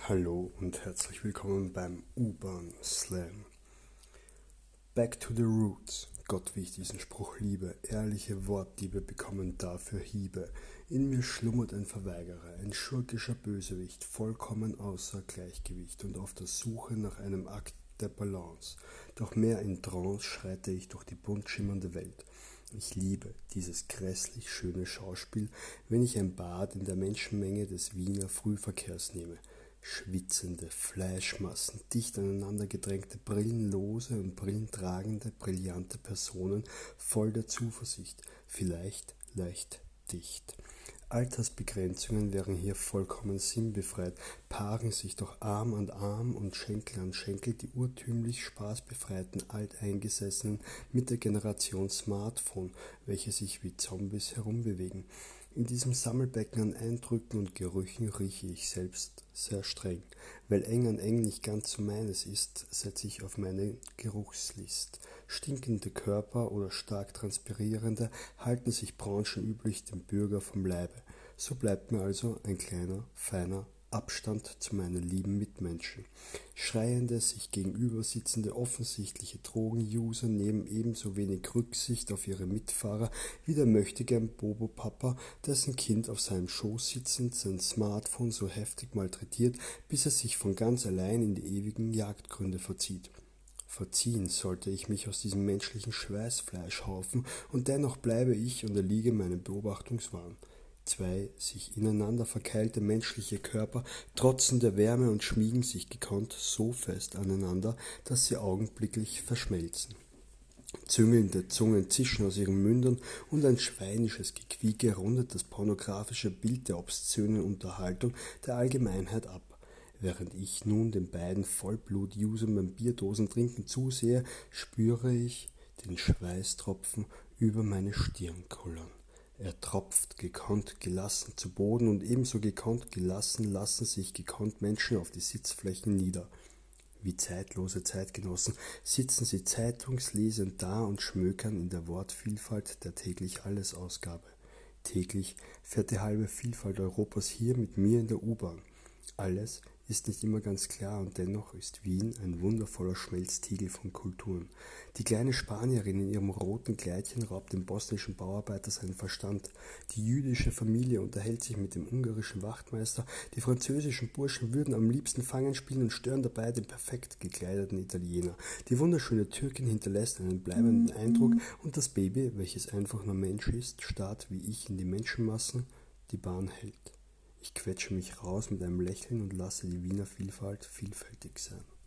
Hallo und herzlich willkommen beim U-Bahn Slam. Back to the roots. Gott, wie ich diesen Spruch liebe. Ehrliche Wortdiebe bekommen dafür Hiebe. In mir schlummert ein Verweigerer, ein schurkischer Bösewicht, vollkommen außer Gleichgewicht und auf der Suche nach einem Akt der Balance. Doch mehr in Trance schreite ich durch die bunt schimmernde Welt. Ich liebe dieses grässlich schöne Schauspiel, wenn ich ein Bad in der Menschenmenge des Wiener Frühverkehrs nehme. Schwitzende Fleischmassen, dicht aneinander gedrängte, brillenlose und brillentragende, brillante Personen, voll der Zuversicht, vielleicht leicht dicht. Altersbegrenzungen wären hier vollkommen sinnbefreit, paaren sich doch Arm an Arm und Schenkel an Schenkel die urtümlich spaßbefreiten Alteingesessenen mit der Generation Smartphone, welche sich wie Zombies herumbewegen. In diesem Sammelbecken an Eindrücken und Gerüchen rieche ich selbst sehr streng. Weil eng an eng nicht ganz so meines ist, setze ich auf meine Geruchslist. Stinkende Körper oder stark transpirierende halten sich branchenüblich dem Bürger vom Leibe. So bleibt mir also ein kleiner, feiner Abstand zu meinen lieben Mitmenschen. Schreiende, sich gegenüber sitzende offensichtliche Drogenuser nehmen ebenso wenig Rücksicht auf ihre Mitfahrer wie der möchtegern Bobo-Papa, dessen Kind auf seinem Schoß sitzend sein Smartphone so heftig malträtiert, bis er sich von ganz allein in die ewigen Jagdgründe verzieht. Verziehen sollte ich mich aus diesem menschlichen Schweißfleischhaufen, und dennoch bleibe ich und erliege meinem Beobachtungswahn. Zwei sich ineinander verkeilte menschliche Körper trotzen der Wärme und schmiegen sich gekonnt so fest aneinander, dass sie augenblicklich verschmelzen. Züngelnde Zungen zischen aus ihren Mündern und ein schweinisches Gequieke rundet das pornografische Bild der obszönen Unterhaltung der Allgemeinheit ab. Während ich nun den beiden Vollblut-Usern beim Bierdosentrinken zusehe, spüre ich den Schweißtropfen über meine Stirn kullern. Er tropft gekonnt gelassen zu Boden, und ebenso gekonnt gelassen lassen sich gekonnt Menschen auf die Sitzflächen nieder. Wie zeitlose Zeitgenossen sitzen sie zeitungslesend da und schmökern in der Wortvielfalt der täglich Alles-Ausgabe. Täglich fährt die halbe Vielfalt Europas hier mit mir in der U-Bahn. Alles ist nicht immer ganz klar, und dennoch ist Wien ein wundervoller Schmelztiegel von Kulturen. Die kleine Spanierin in ihrem roten Kleidchen raubt dem bosnischen Bauarbeiter seinen Verstand. Die jüdische Familie unterhält sich mit dem ungarischen Wachtmeister. Die französischen Burschen würden am liebsten Fangen spielen und stören dabei den perfekt gekleideten Italiener. Die wunderschöne Türkin hinterlässt einen bleibenden Eindruck, und das Baby, welches einfach nur Mensch ist, starrt wie ich in die Menschenmassen. Die Bahn hält. Ich quetsche mich raus mit einem Lächeln und lasse die Wiener Vielfalt vielfältig sein.